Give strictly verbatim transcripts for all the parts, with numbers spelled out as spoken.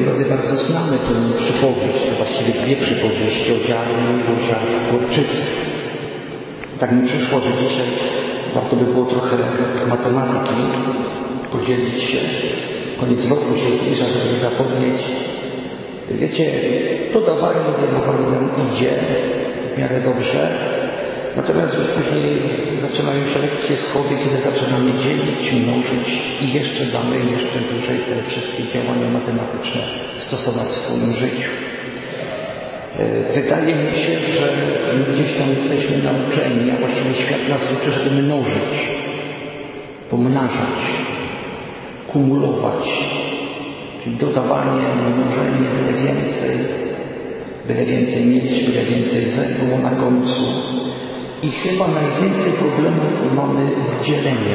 moi drodzy, bardzo znamy tę przypowieść, to właściwie dwie przypowieści o ziarnie i o ziarnie gorczycy. Tak mi przyszło, że dzisiaj warto by było trochę z matematyki podzielić się. Koniec roku się zbliża, żeby zapomnieć. Wiecie, dodawanie i odejmowanie nam idzie w miarę dobrze. Natomiast już później zaczynają się lekkie schody, kiedy zaczynamy dzielić, mnożyć i jeszcze dalej, jeszcze dłużej te wszystkie działania matematyczne stosować w swoim życiu. Wydaje mi się, że gdzieś tam jesteśmy nauczeni, a właściwie świat nas uczy, żeby mnożyć, pomnażać, kumulować, czyli dodawanie, mnożenie, byle więcej, byle więcej mieć, byle więcej zero na końcu. I chyba najwięcej problemów mamy z dzieleniem.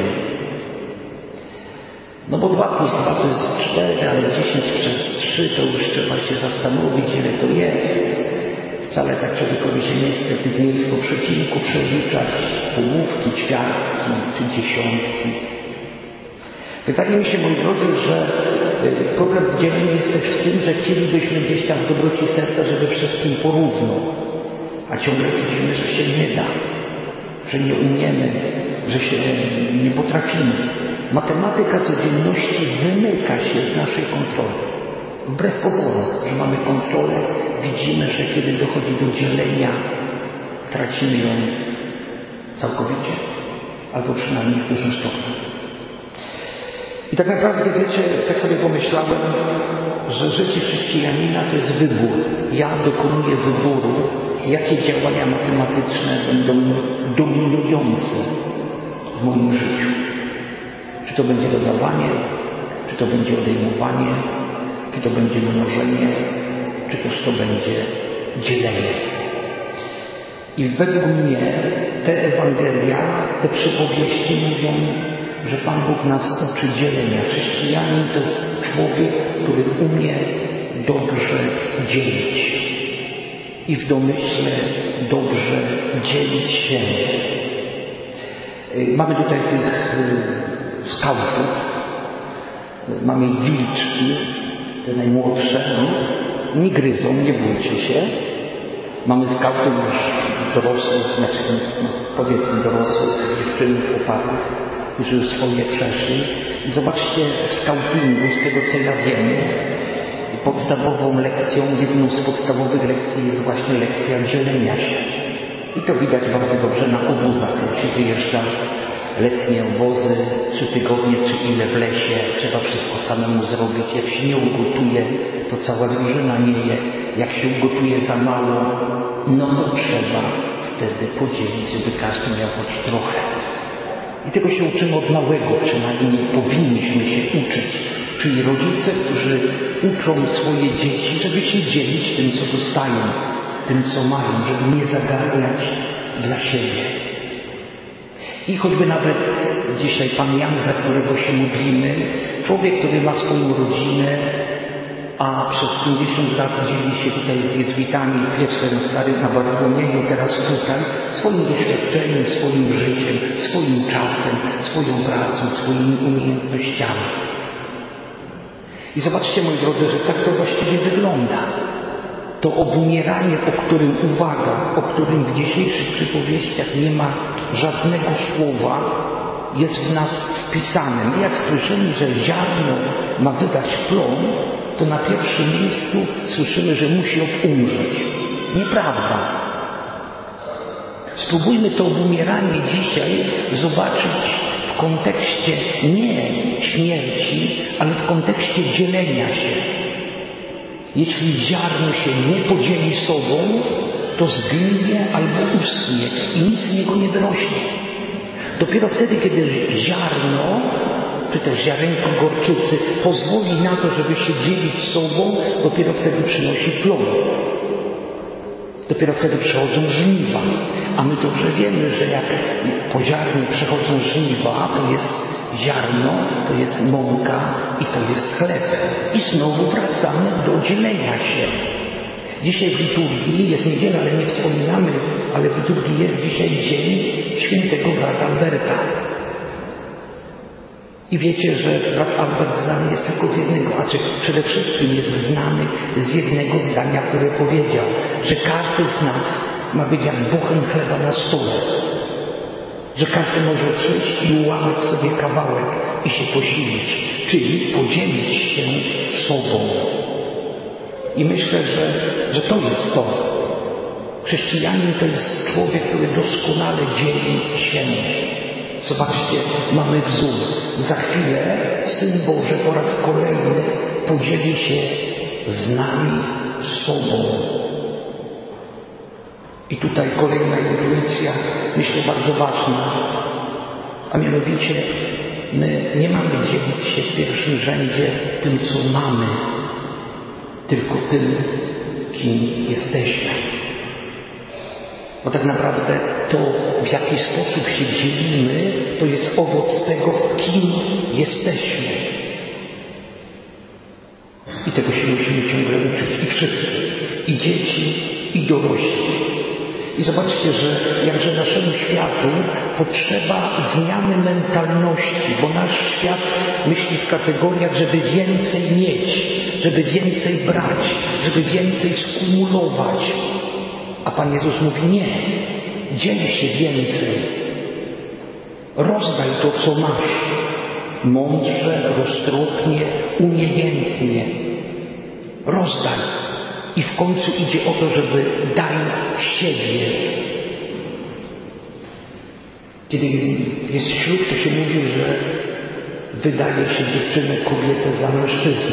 No bo dwa plus dwa to jest cztery, ale dziesięć przez trzy to już trzeba się zastanowić, ile to jest. Wcale tak człowiekowi się nie chce tych miejsc po przecinku przeliczać, połówki, ćwiartki czy dziesiątki. Wydaje mi się, moi drodzy, że problem w dzieleniu jest też w tym, że chcielibyśmy gdzieś tam w dobroci serca, żeby wszystkim porówno, a ciągle widzimy, że się nie da, że nie umiemy, że się nie potrafimy. Matematyka codzienności wymyka się z naszej kontroli. Wbrew pozorom, że mamy kontrolę, widzimy, że kiedy dochodzi do dzielenia, tracimy ją całkowicie, albo przynajmniej w dużym stopniu. I tak naprawdę, wiecie, tak sobie pomyślałem, że życie chrześcijanina to jest wybór. Ja dokonuję wyboru, jakie działania matematyczne będą dominujące w moim życiu. Czy to będzie dodawanie, czy to będzie odejmowanie, czy to będzie mnożenie, czy też to będzie dzielenie. I według mnie te Ewangelia, te przypowieści mówią, że Pan Bóg nas uczy dzielenia. Chrześcijanin to jest człowiek, który umie dobrze dzielić. I w domyśle dobrze dzielić się. Mamy tutaj tych skautów. Mamy wilczki, te najmłodsze. Nie gryzą, nie bójcie się. Mamy skautów już dorosłych, znaczy no, powiedzmy dorosłych, dziewczyn, chłopaków, którzy już swoje przeszli. I zobaczcie, w skautingu, z tego co ja wiem, podstawową lekcją, jedną z podstawowych lekcji jest właśnie lekcja dzielenia się. I to widać bardzo dobrze na obozach, jak się wyjeżdża letnie obozy, trzy tygodnie czy ile w lesie, trzeba wszystko samemu zrobić. Jak się nie ugotuje, to cała drużyna nie je. Jak się ugotuje za mało, no to trzeba wtedy podzielić, żeby każdy miał choć trochę. I tego się uczymy od małego, przynajmniej powinniśmy się uczyć. Czyli rodzice, którzy uczą swoje dzieci, żeby się dzielić tym, co dostają, tym, co mają, żeby nie zagarniać dla siebie. I choćby nawet dzisiaj Pan Jan, za którego się modlimy, człowiek, który ma swoją rodzinę, a przez pięćdziesiąt lat dzieli się tutaj z jezuitami, pierwszy na starym na Bartłomieju, teraz tutaj, swoim doświadczeniem, swoim życiem, swoim czasem, swoją pracą, swoimi umiejętnościami. I zobaczcie, moi drodzy, że tak to właściwie wygląda. To obumieranie, o którym, uwaga, o którym w dzisiejszych przypowieściach nie ma żadnego słowa, jest w nas wpisane. My jak słyszymy, że ziarno ma wydać plon, to na pierwszym miejscu słyszymy, że musi umrzeć. Nieprawda. Spróbujmy to obumieranie dzisiaj zobaczyć w kontekście nie śmierci, ale w kontekście dzielenia się. Jeśli ziarno się nie podzieli sobą, to zgninie albo uschnie i nic z niego nie wyrośnie. Dopiero wtedy, kiedy ziarno, czy też ziarenko gorczycy pozwoli na to, żeby się dzielić sobą, dopiero wtedy przynosi plon. Dopiero wtedy przychodzą żniwa. A my dobrze wiemy, że jak po ziarnie przychodzą żniwa, to jest ziarno, to jest mąka i to jest chleb. I znowu wracamy do dzielenia się. Dzisiaj w liturgii jest niedziela, ale nie wspominamy, ale w liturgii jest dzisiaj dzień świętego brata Alberta. I wiecie, że brat Albert znany jest tylko z jednego, a czy przede wszystkim jest znany z jednego zdania, które powiedział, że każdy z nas ma być jak bochen chleba na stole. Że każdy może przyjść i ułamać sobie kawałek i się posilić, czyli podzielić się sobą. I myślę, że, że to jest to. Chrześcijanin to jest człowiek, który doskonale dzieli się. Zobaczcie, mamy wzór. Za chwilę Syn Boży po raz kolejny podzieli się z nami sobą. I tutaj kolejna intuicja, myślę, bardzo ważna, a mianowicie my nie mamy dzielić się w pierwszym rzędzie tym, co mamy, tylko tym, kim jesteśmy. Bo tak naprawdę to, w jaki sposób się dzielimy, to jest owoc tego, kim jesteśmy. I tego się musimy ciągle uczyć. I wszyscy. I dzieci, i dorośli. I zobaczcie, że jakże naszemu światu potrzeba zmiany mentalności, bo nasz świat myśli w kategoriach, żeby więcej mieć, żeby więcej brać, żeby więcej skumulować. A Pan Jezus mówi nie, dziel się więcej. Rozdaj to, co masz. Mądrze, roztropnie, umiejętnie. Rozdaj. I w końcu idzie o to, żeby daj siebie. Kiedy jest ślub, to się mówi, że wydaje się dziewczynę, kobietę za mężczyznę.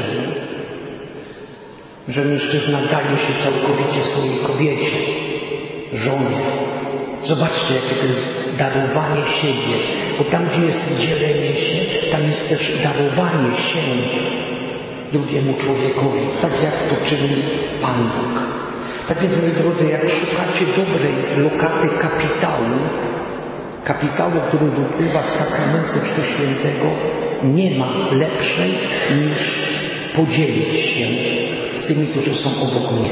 Że mężczyzna daje się całkowicie swojej kobiecie, żonie. Zobaczcie, jakie to jest darowanie siebie. Bo tam, gdzie jest dzielenie się, tam jest też darowanie się drugiemu człowiekowi, tak jak to czyni Pan Bóg. Tak więc, moi drodzy, jak szukacie dobrej lokaty kapitału, kapitału, który wypływa z sakramentu Chrztu Świętego, nie ma lepszej niż podzielić się z tymi, którzy są obok mnie.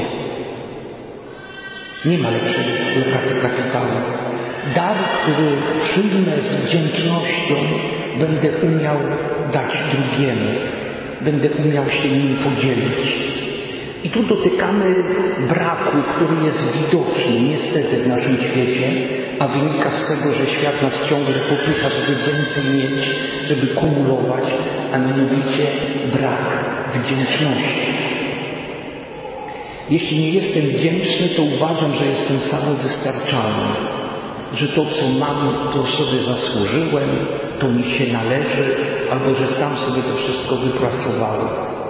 Nie ma lepszej lokaty kapitału. Dar, który przyjmę z wdzięcznością, będę umiał dać drugiemu. Będę umiał się nim podzielić. I tu dotykamy braku, który jest widoczny niestety w naszym świecie, a wynika z tego, że świat nas ciągle popycha, żeby więcej mieć, żeby kumulować, a mianowicie brak wdzięczności. Jeśli nie jestem wdzięczny, to uważam, że jestem samowystarczalny, że to, co mam, to sobie zasłużyłem, to mi się należy, albo że sam sobie to wszystko wypracowałem.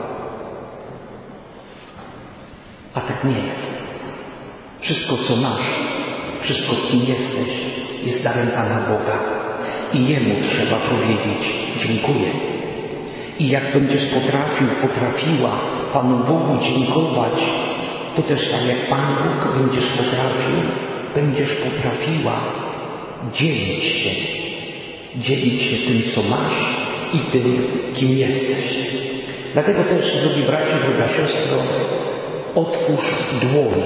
A tak nie jest. Wszystko, co masz, wszystko, kim jesteś, jest darem Pana Boga. I Jemu trzeba powiedzieć dziękuję. I jak będziesz potrafił, potrafiła Panu Bogu dziękować, to też tak jak Pan Bóg będziesz potrafił, będziesz potrafiła dzielić się. Dzielić się tym, co masz i tym, kim jesteś. Dlatego też, drogi bracie, droga siostro, otwórz dłoń.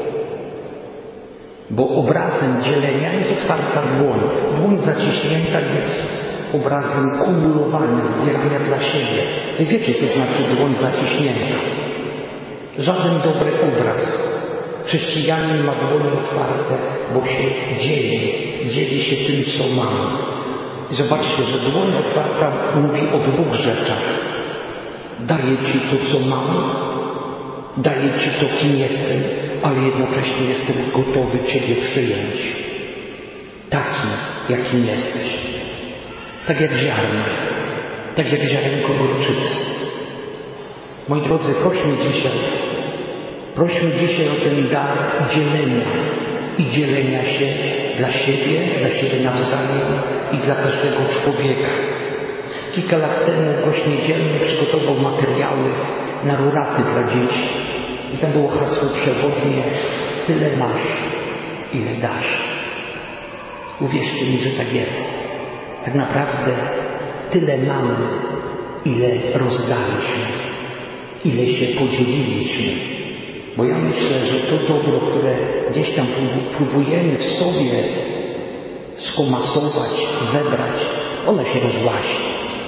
Bo obrazem dzielenia jest otwarta dłoń. Dłoń zaciśnięta jest obrazem kumulowania, zbierania dla siebie. Wy wiecie, co znaczy dłoń zaciśnięta. Żaden dobry obraz. Chrześcijanin ma dłonie otwarte, bo się dzieli. Dzieli się tym, co ma. I zobaczcie, że dłoń otwarta mówi o dwóch rzeczach. Daję Ci to, co mam, daję Ci to, kim jestem, ale jednocześnie jestem gotowy Ciebie przyjąć. Takim, jakim jesteś. Tak jak ziarno. Tak jak ziarenko gorczycy. Moi drodzy, prośmy dzisiaj, prośmy dzisiaj o ten dar dzielenia i dzielenia się dla siebie, dla siebie nawzajem i dla każdego człowieka. Kilka lat temu gość niedzielny przygotował materiały na ruraty dla dzieci. I tam było hasło przewodnie: tyle masz, ile dasz. Uwierzcie mi, że tak jest. Tak naprawdę tyle mamy, ile rozdaliśmy, ile się podzieliliśmy. Bo ja myślę, że to dobro, które gdzieś tam próbujemy w sobie skomasować, zebrać, ono się rozłaści.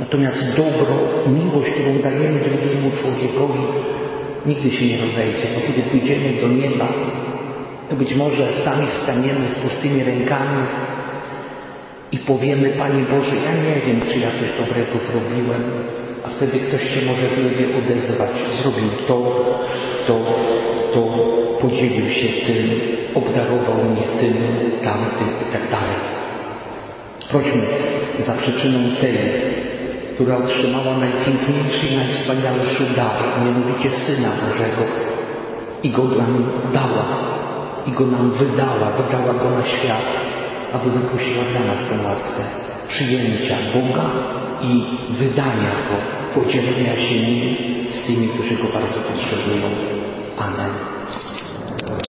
Natomiast dobro, miłość, którą dajemy drugiemu człowiekowi, nigdy się nie rozejdzie, bo kiedy pójdziemy do nieba, to być może sami staniemy z pustymi rękami i powiemy: Panie Boże, ja nie wiem, czy ja coś dobrego zrobiłem, a wtedy ktoś się może w niebie odezwać. Zrobił to, to, to, podzielił się tym, obdarował mnie tym, tamtym i tak dalej. Prośmy za przyczyną tej, która otrzymała najpiękniejszy i najwspanialszy dar, a mianowicie Syna Bożego, i Go nam dała, i Go nam wydała, wydała Go na świat, aby wyprosiła dla nas tę łaskę przyjęcia Boga i wydania Go, podzielenia się Nim z tymi, którzy Go bardzo potrzebują. Amen.